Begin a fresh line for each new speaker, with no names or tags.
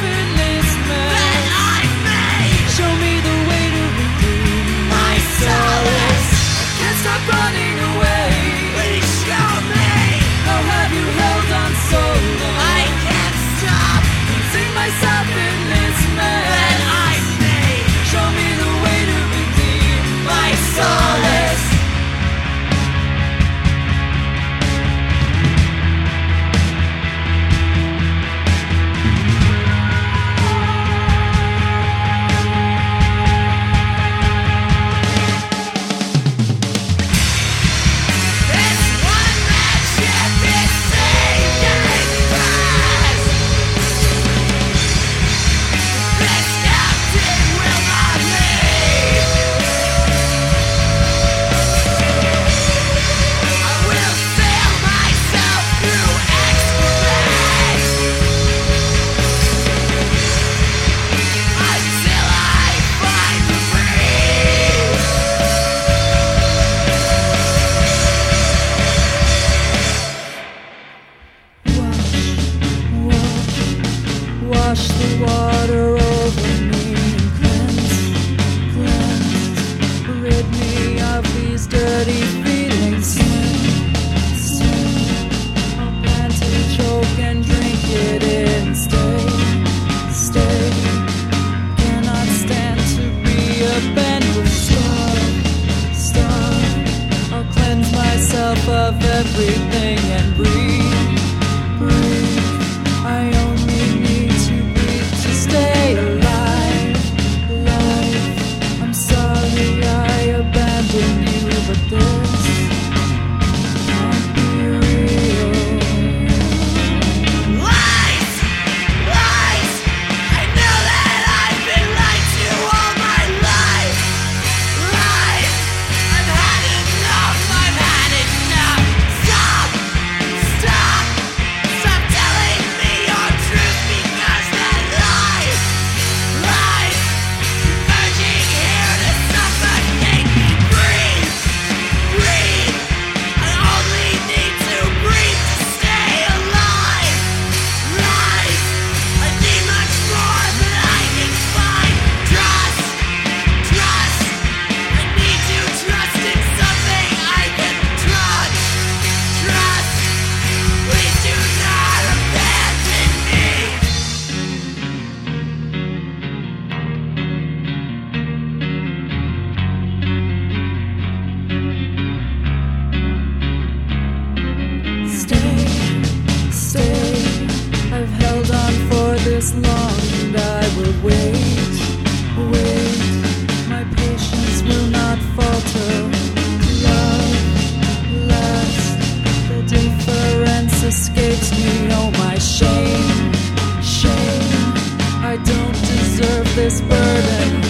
in this mess that I made. Show me the way to redeem my solace. Can't stop running away. Please show me. How have you held on so long? I can't stop losing myself in this mess that I made. Show me the way to redeem my solace. Wash the water over me and cleanse, rid me of these dirty feelings. Swim, I'll plan to choke and drink it in. Stay, cannot stand to be abandoned. Starve, I'll cleanse myself of everything and breathe. I only need to breathe to stay alive. I'm sorry I abandoned you, but this can't be real. Lies! I know that I've been lied to all my life. Lies! I've had enough. Stop telling me your truth, because that lies, urging here to suffocate me. Breathe. I only need to breathe to stay alive. Lies. I need much more than I can find. Trust. I need to trust in something I can trust. Please do not abandon me. Stay. I've held on for this long, and I will wait. My patience will not falter. Love lasts. The difference escapes me. Oh, my shame. I don't deserve this burden.